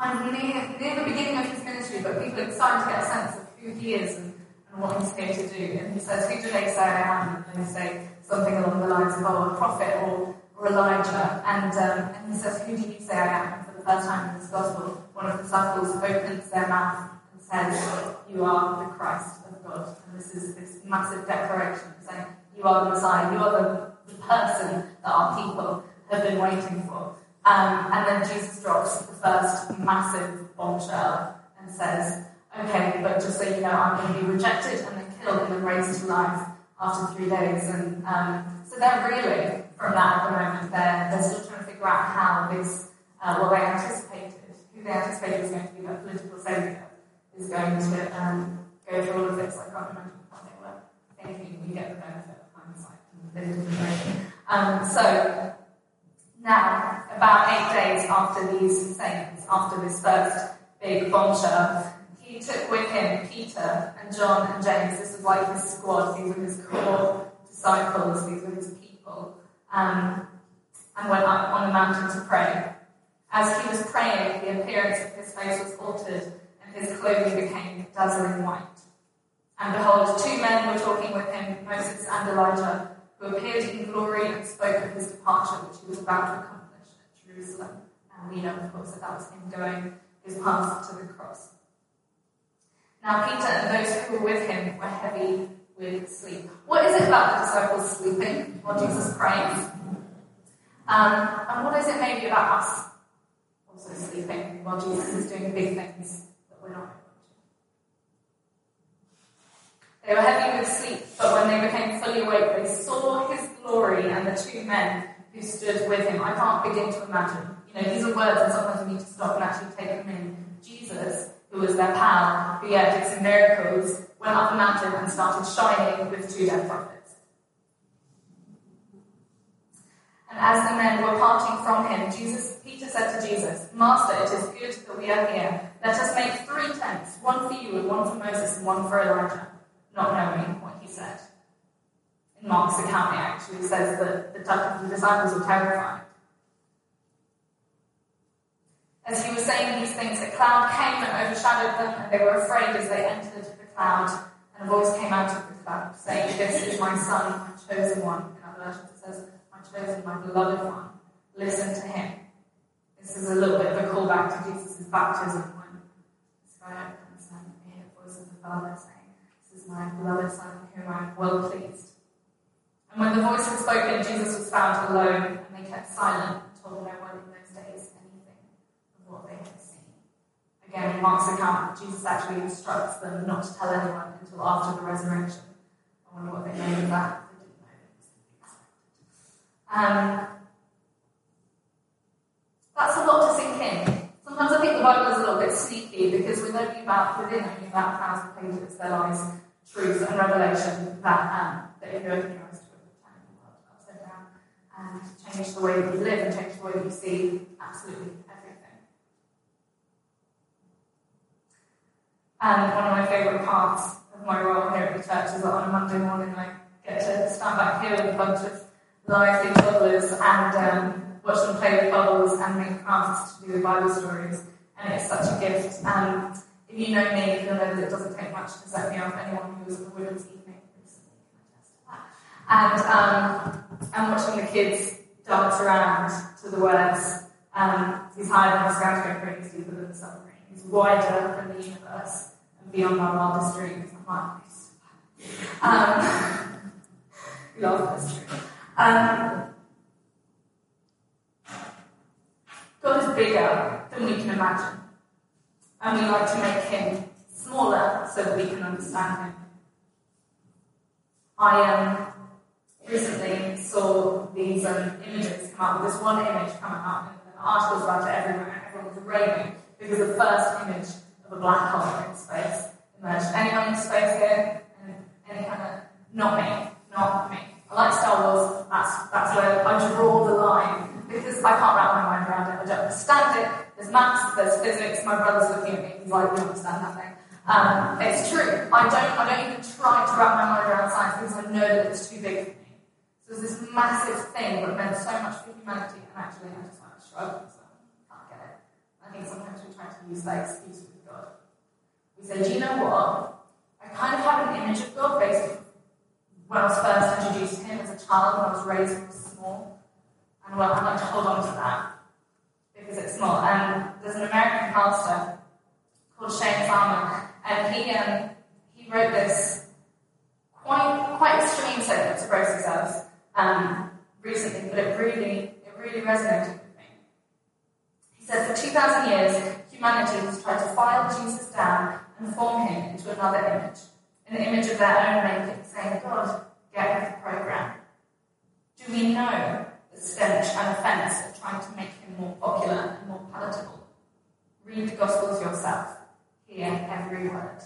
kind of near the beginning of his ministry, but people are starting to get a sense of who he is and what he's here to do. And he says, "Who do they say I am?" And they say something along the lines of, "Oh, a prophet or Elijah." And he says, "Who do you say I am?" And for the first time in this gospel, one of the disciples opens their mouth and says, "You are the Christ of God." And this is this massive declaration saying, "You are the Messiah. You are the person that our people have been waiting for." And then Jesus drops the first massive bombshell and says, "Okay, but just so you know, I'm going to be rejected and then killed and then raised to life after 3 days." And so they're reeling from that at the moment. They're still trying to figure out how this, who they anticipated was going to be their political saviour, is going to go through all of this. I can't imagine how they were thinking. You get the benefit of hindsight. They didn't know. So now, about 8 days after these sayings, after this first big bombshell, he took with him Peter and John and James. This was like his squad. These were his core disciples. These were his people. And went up on the mountain to pray. As he was praying, the appearance of his face was altered, and his clothing became dazzling white. And behold, 2 men were talking with him, Moses and Elijah, who appeared in glory and spoke of his departure, which he was about to accomplish at Jerusalem. And we know, of course, that was him going his path to the cross. Now Peter and those who were with him were heavy with sleep. What is it about the disciples sleeping while Jesus prays? And what is it maybe about us also sleeping while Jesus is doing big things that we're not able to? They were heavy with sleep, but when they became fully awake, they saw his glory and the 2 men who stood with him. I can't begin to imagine. These are words, and sometimes we need to stop and actually take them in. Jesus, who was their pal, who did some miracles, went up the mountain and started shining with 2 dead prophets. And as the men were parting from him, Peter said to Jesus, "Master, it is good that we are here. Let us make 3 tents, one for you and one for Moses and one for Elijah," not knowing what he said. In Mark's account, it actually says that the disciples were terrified. As he was saying these things, a cloud came and overshadowed them, and they were afraid as they entered the cloud. And a voice came out of the cloud, saying, "This is my son, my chosen one." In other versions, it says, "My chosen, my beloved one. Listen to him." This is a little bit of a callback to Jesus' baptism, when the sky opens and we hear the voice of the Father saying, "This is my beloved son, whom I am well pleased." And when the voice had spoken, Jesus was found alone, and they kept silent and told no one in those days anything of what they had seen. Again, in Mark's account, Jesus actually instructs them not to tell anyone until after the resurrection. I wonder what they made of that. They didn't know it was going to be expected. That's a lot to sink in. Sometimes I think the Bible is a little bit sneaky, because within only about 1,000 pages there lies truth and revelation that if you open your eyes to it, will turn the world upside down and change the way that you live and change the way that you see absolutely everything. And one of my favourite parts of my role here at the church is that on a Monday morning I get to stand back here with a bunch of lively toddlers and watch them play with bubbles and make crafts to do with Bible stories, and it's such a gift. And if you know me, you'll know that it doesn't take much to set me off. Anyone who was at the women's evening recently can attest to that. And watching the kids dance around to the words, "He's higher than the skies, going crazy, he's deeper than the submarine. He's wider than the universe and beyond my wildest dreams." I'm like, love this dream. God is bigger than we can imagine, and we like to make him smaller so that we can understand him. I recently saw these images come out, this one image coming out, and articles about it everywhere. Everyone was raving because the first image of a black hole in space emerged. Anyone in space here? Any kind of, not me. I like Star Wars, that's where I draw the line. Because I can't wrap my mind around it. I don't understand it. There's maths, there's physics. My brother's looking at me. He's like, "We understand that thing." It's true. I don't even try to wrap my mind around science because I know that it's too big for me. So there's this massive thing that meant so much for humanity, and actually I just struggle, so I can't get it. I think sometimes we try to use that excuse with God. We say, do you know what? I kind of have an image of God based when I was first introduced to him as a child, when I was raised when I was small. And well, I'd like to hold on to that because it's small. And there's an American pastor called Shane Farmer, and he wrote this quite extreme statement to brace yourselves recently, but it really resonated with me. He said, for 2,000 years, humanity has tried to file Jesus down and form him into another image, an image of their own making, saying, God, get with the program. Do we know the stench and offence of trying to make him more popular and more palatable? Read the Gospels yourself. Hear every word.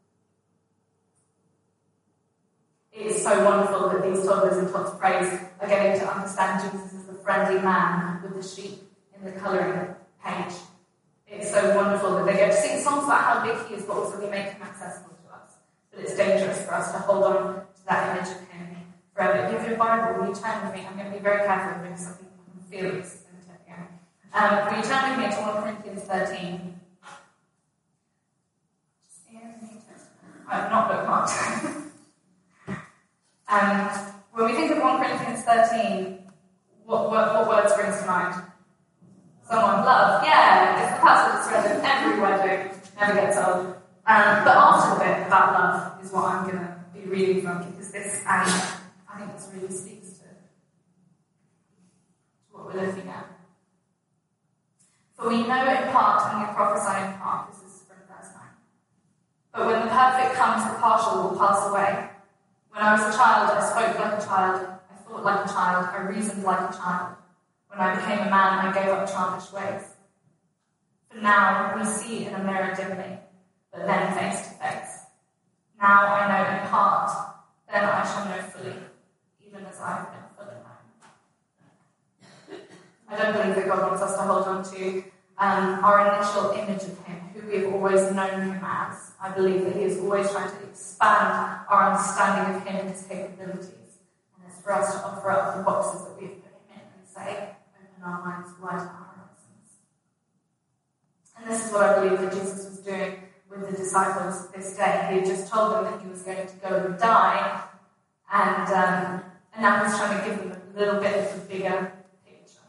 It is so wonderful that these toddlers in Tots Praise are getting to understand Jesus as the friendly man with the sheep in the colouring page. It's so wonderful that they get to sing songs about how big he is, but also we make him accessible to us. But it's dangerous for us to hold on to that image of him forever. If you have your Bible, will you turn with me? I'm going to be very careful because I think I can feel this in it again. Will you turn with me to 1 Corinthians 13? I've not bookmarked. When we think of 1 Corinthians 13, what words springs to mind? Someone, love. Yeah, it's the passage that's read in every wedding, never gets old. But after the bit about love is what I'm going to be reading from, because this, I think this really speaks to what we're looking at. For we know in part and we prophesy in part. This is from verse 9. But when the perfect comes, the partial will pass away. When I was a child, I spoke like a child, I thought like a child, I reasoned like a child. When I became a man, I gave up childish ways. For now, we see in a mirror dimly, but then face to face. Now I know in part, then I shall know fully, even as I have been fully known. I don't believe that God wants us to hold on to our initial image of him, who we have always known him as. I believe that he is always trying to expand our understanding of him and his capabilities. And it's for us to offer up the boxes that we have put him in and say, open our minds wide to our horizons. And this is what I believe that Jesus was doing with the disciples this day. He had just told them that he was going to go and die, and now he's trying to give them a little bit of the bigger picture.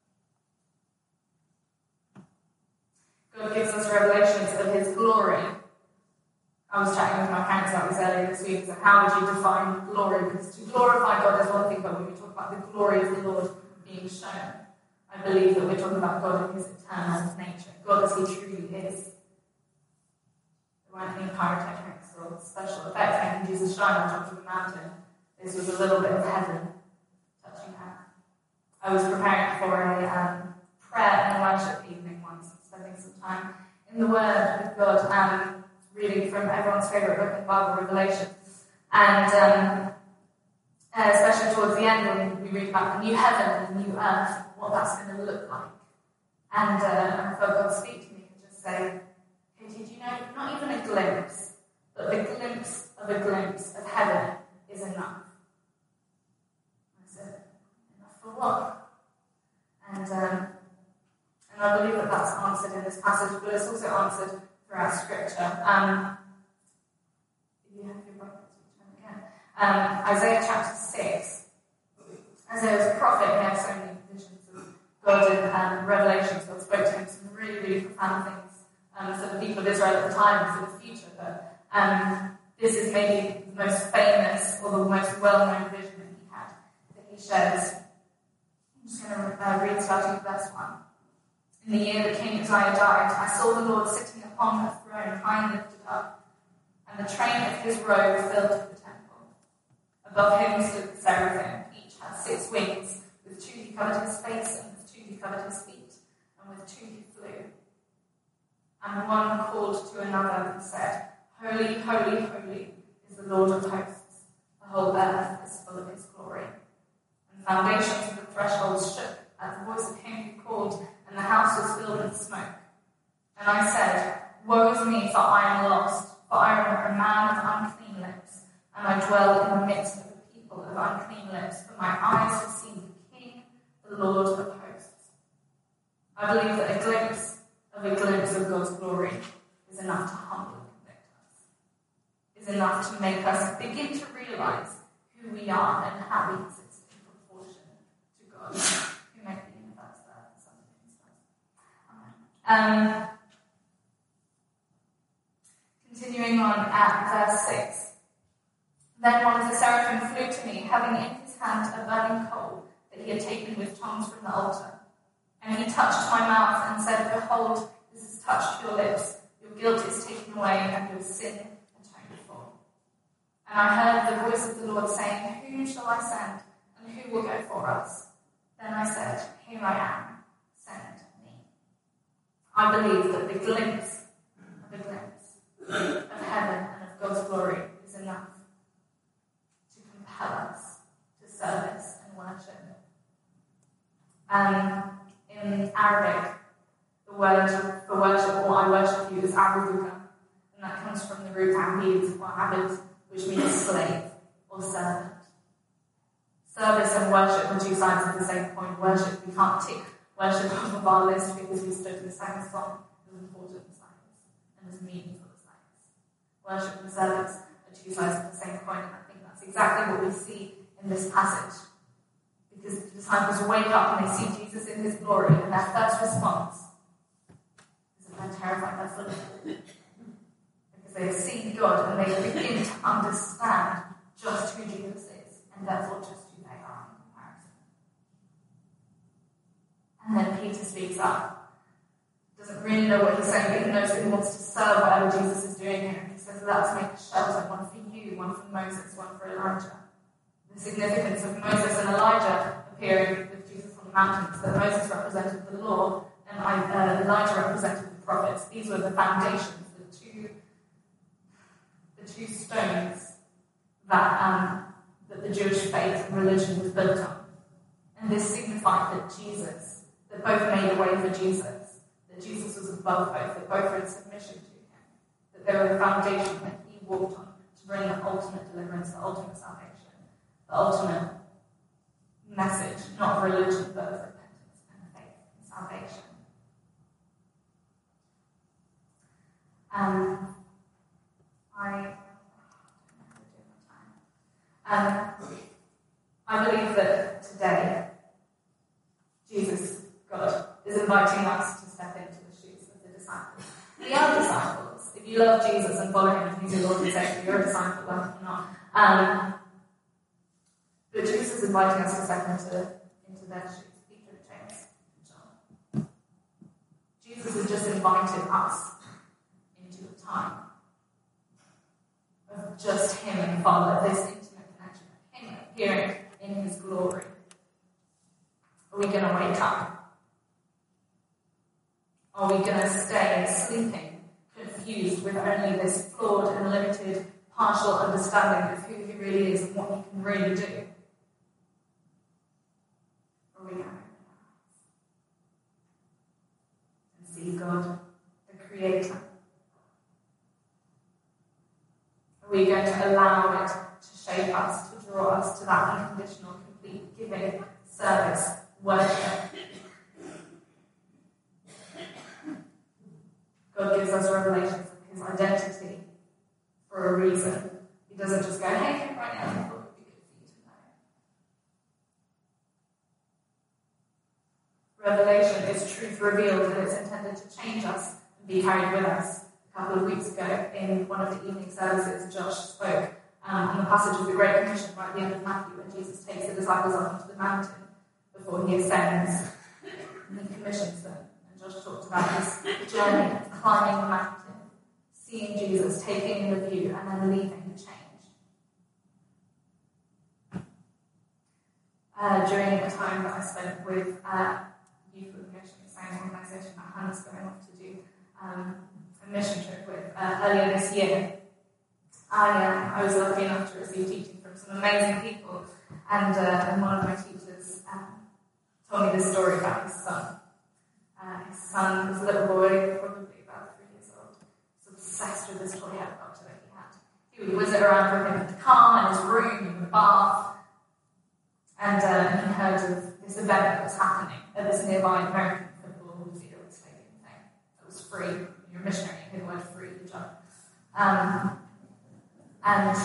God gives us revelations of his glory. I was chatting with my parents about this earlier this week, so how would you define glory? Because to glorify God is one thing, but when we talk about the glory of the Lord being shown, I believe that we're talking about God in his eternal nature, God as he truly is. There weren't any pyrotechnics or special effects making Jesus shine on top of the mountain. This was a little bit of heaven touching earth. I was preparing for a prayer and worship evening once, spending some time in the Word with God, reading from everyone's favourite book in the Bible, Revelation. And especially towards the end when we read about the new heaven and the new earth, what that's going to look like. And I felt God speak to me and just say, Katie, do you know, not even a glimpse, but the glimpse of heaven is enough. I said, enough for what? And I believe that that's answered in this passage, but it's also answered throughout Scripture. If you have your Bibles, again. Isaiah chapter 6. Isaiah was a prophet, and he had so many visions of God and revelations. God spoke to him some really, really profound things for the people of Israel at the time and for the future. But this is maybe the most famous or the most well-known vision that he had, that he shares. I'm just going to read starting at verse 1. In the year that King Uzziah died, I saw the Lord sitting upon a throne, high and lifted up, and the train of his robe filled the temple. Above him stood the seraphim. Each had 6 wings. With 2 he covered his face, and with 2 he covered his feet, and with 2 he flew. And one called to another and said, Holy, holy, holy is the Lord of hosts. The whole earth is full of his glory. And the foundations of the thresholds shook at the voice of him who called, and the house was filled with smoke. And I said, Woe is me, for I am lost, for I am a man of unclean lips, and I dwell in the midst of a people of unclean lips, for my eyes have seen the King, the Lord of hosts. I believe that a glimpse of God's glory is enough to humbly convict us, is enough to make us begin to realise who we are and how we exist in proportion to God, who made the universe there and some things does. Amen. Continuing on at verse 6. Then one of the seraphim flew to me, having in his hand a burning coal that he had taken with tongs from the altar. And he touched my mouth and said, Behold, this has touched your lips. Your guilt is taken away and your sin atoned for. And I heard the voice of the Lord saying, Whom shall I send, and who will go for us? Then I said, Here I am, send me. I believe that the glimpse of heaven and of God's glory is enough to compel us to service and worship. In Arabic, the word for worship, or I worship you, is abuduka, and that comes from the root abid or abid, which means slave or servant. Service and worship are two sides of the same coin. Worship, we can't tick worship off of our list because we stood and sang a song as important as that is, and as meaningful as that is. Worship and service are two sides of the same coin, and I think that's exactly what we see in this passage. Because the disciples wake up and they see Jesus in his glory, and their first response is that they're terrified, they're full of it. Because they have seen God and they begin to understand just who Jesus is, and therefore just who they are in comparison. And then Peter speaks up. Doesn't really know what he's saying, but he knows that he wants to serve whatever Jesus is doing here. And he says, let's make a shelter, one for you, one for Moses, one for Elijah. The significance of Moses and Elijah appearing with Jesus on the mountains, that Moses represented the law and Elijah represented the prophets. These were the foundations, the two stones that the Jewish faith and religion was built on. And this signified that both made a way for Jesus, that Jesus was above both, that both were in submission to him, that they were the foundation that he walked on to bring the ultimate deliverance, the ultimate salvation. The ultimate message, not of religion, but of repentance and faith and salvation. I believe that today, Jesus, God, is inviting us to step into the shoes of the disciples. We are disciples. If you love Jesus and follow him, he's your Lord and Savior, you're a disciple, well, you're not. But Jesus is inviting us to step into their shoes. Peter, James, and John. Jesus has just invited us into a time of just him and the Father, this intimate connection of him appearing in his glory. Are we going to wake up? Are we going to stay sleeping, confused with only this flawed and limited, partial understanding of who he really is and what he can really do? And see God, the Creator? Are we going to allow it to shape us, to draw us to that unconditional, complete giving, service, worship? God gives us revelations of his identity for a reason. He doesn't just go, hey, right now, I thought it would be good for you to know. Revelation is truth revealed, and it's intended to change us and be carried with us. A couple of weeks ago, in one of the evening services, Josh spoke on the passage of the Great Commission right at the end of Matthew, when Jesus takes the disciples up onto the mountain before he ascends and he commissions them. And Josh talked about this journey of climbing the mountain, seeing Jesus, taking in the view, and then leaving the change. During a time that I spent with Youth with Mission, the same organisation that Hannah's going off to do a mission trip with earlier this year, I was lucky enough to receive teaching from some amazing people, and one of my teachers told me this story about his son. His son was a little boy, probably about 3 years old. He was obsessed with this toy helicopter that he had. He would whiz it around with him in the car, in his room, in the bath. And he heard of this event that was happening at this nearby American football field stadium thing that was free free. You're a missionary, you hear the word free, you jump. And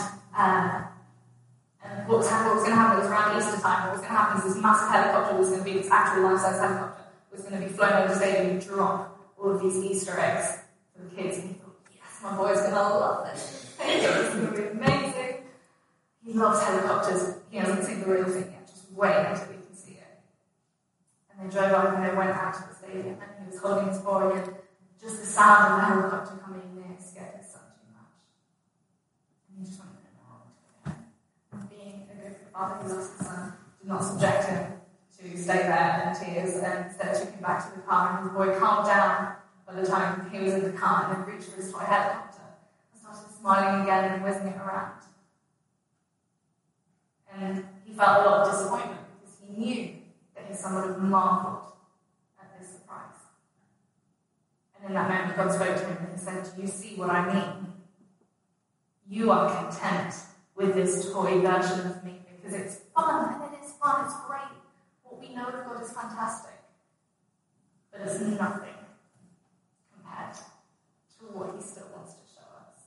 what was going to happen was around Easter time, what was going to happen is this massive helicopter was going to be, this actual life-size helicopter, was going to be flown over the stadium and drop all of these Easter eggs for the kids. And he thought, yes, my boy's going to love this. It's going to be amazing. He loves helicopters. He hasn't seen the real thing yet. Just wait until he can see it. And they drove up and they went out to the stadium and he was holding his boy and just the sound of the helicopter coming near scared his son too much. And he just went, no. And being a good father who loves his son did not subject him to stay there in tears and instead took him back to the car and his boy calmed down by the time he was in the car and then reached for his toy helicopter and started smiling again and whizzing it around. And he felt a lot of disappointment because he knew that his son would have marveled at this surprise. And in that moment God spoke to him and he said, do you see what I mean? You are content with this toy version of me because it's fun and it is fun, it's great. What we know of God is fantastic, but it's nothing compared to what he still wants to show us.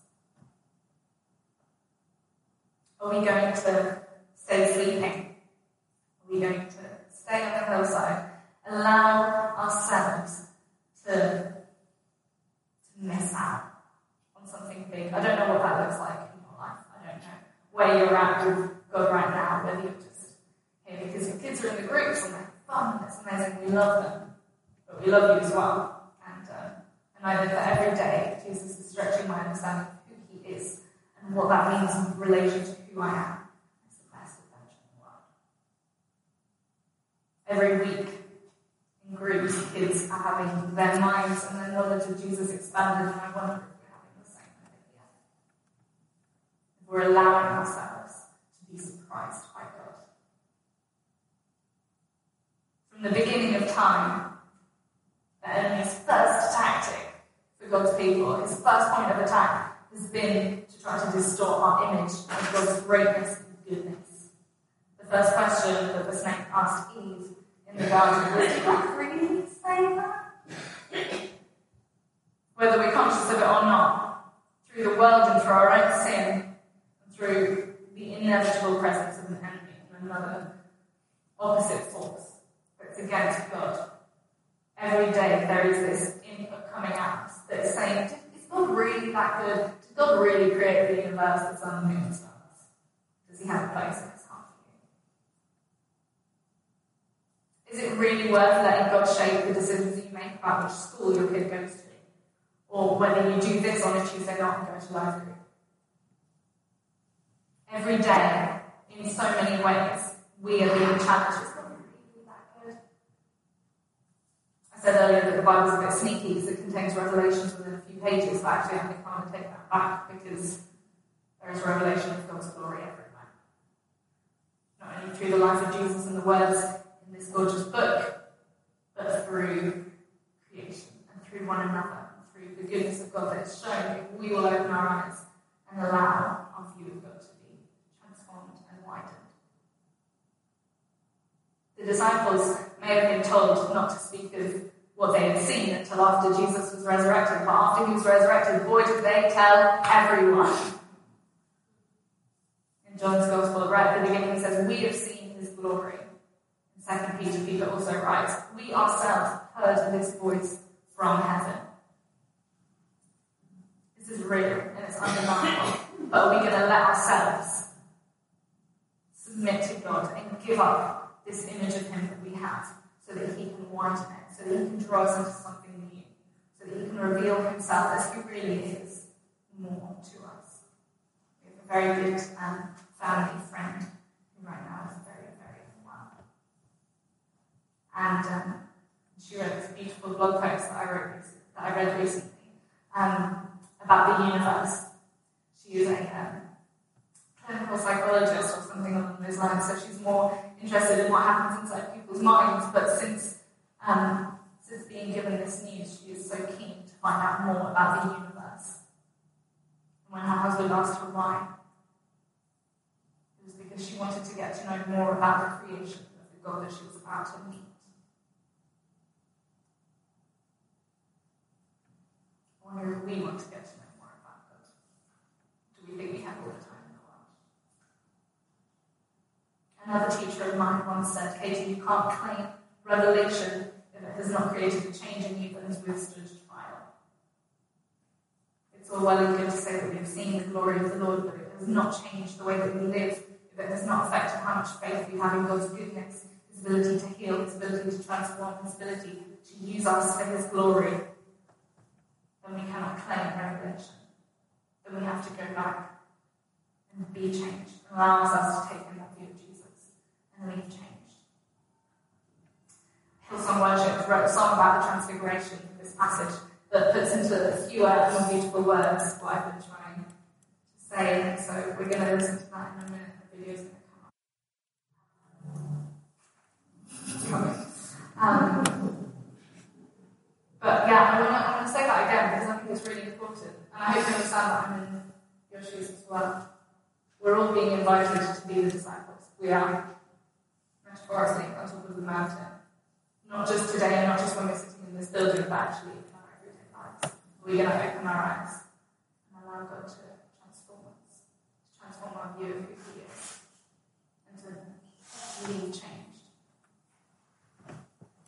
Are we going to stay sleeping? Are we going to stay on the hillside, allow ourselves to miss out on something big? I don't know what that looks like in your life. I don't know where you're at with God right now, whether you're just because your kids are in the groups and they're fun, and it's amazing, we love them, but we love you as well. And I know that every day Jesus is stretching my understanding of who he is and what that means in relation to who I am. It's the best adventure in the world. Every week in groups, kids are having their minds and their knowledge of Jesus expanded, and I wonder if we're having the same idea. If we're allowing ourselves to be surprised by God. From the beginning of time, the enemy's first tactic for God's people, his first point of attack, has been to try to distort our image of God's greatness and goodness. The first question that the snake asked Eve in the garden was, did God really say that? Whether we're conscious of it or not, through the world and through our own sin, and through the inevitable presence of an enemy and another opposite force, against God. Every day there is this input coming at us that is saying, is God really that good? Did God really create the universe, the sun, the moon, and stars? Does he have a place in his heart for you? Is it really worth letting God shape the decisions that you make about which school your kid goes to? Or whether you do this on a Tuesday night and go to life group? Every day, in so many ways, we are being challenged. I said earlier that the Bible's a bit sneaky because it contains revelations within a few pages, but actually I think I'm going to take that back because there is revelation of God's glory everywhere. Not only through the life of Jesus and the words in this gorgeous book, but through creation and through one another, and through the goodness of God that is shown if we will open our eyes and allow our view of God to be transformed and widened. The disciples may have been told not to speak of what they had seen until after Jesus was resurrected, but after he was resurrected, boy, did they tell everyone. In John's Gospel, right at the beginning, he says, we have seen his glory. In 2 Peter also writes, we ourselves heard his voice from heaven. This is real and it's undeniable, but are we going to let ourselves submit to God and give up this image of him that we have so that he can widen it? So that he can draw us into something new, so that he can reveal himself as he really is more to us. We have a very good family friend who right now is very, very unwell. And she wrote this beautiful blog post that I read recently about the universe. She is a clinical psychologist or something along those lines, so she's more interested in what happens inside people's minds, but since being given this news, she is so keen to find out more about the universe. And when her husband asked her why, it was because she wanted to get to know more about the creation of the God that she was about to meet. wonder if we want to get to know more about God. Do we think we have all the time in the world? Another teacher of mine once said, Katie, you can't claim revelation if it has not created a change in you that has withstood trial. It's all well and good to say that we have seen the glory of the Lord, but it has not changed the way that we live, if it has not affected how much faith we have in God's goodness, His ability to heal, His ability to transform, His ability to use us for His glory, then we cannot claim revelation. Then we have to go back and be changed, and allows us to take in that view of Jesus and leave changed. Hillsong Worship wrote a song about the transfiguration of this passage that puts into fewer and more beautiful words what I've been trying to say. And so we're going to listen to that in a minute. The video's going to come up. It's coming. But yeah, I want to say that again because I think it's really important. And I hope you understand that I'm in your shoes as well. We're all being invited to be the disciples. We are, metaphorically, on top of the mountain. Not just today, and not just when we're sitting in this building, but actually in our everyday lives. We're going to open our eyes and allow God to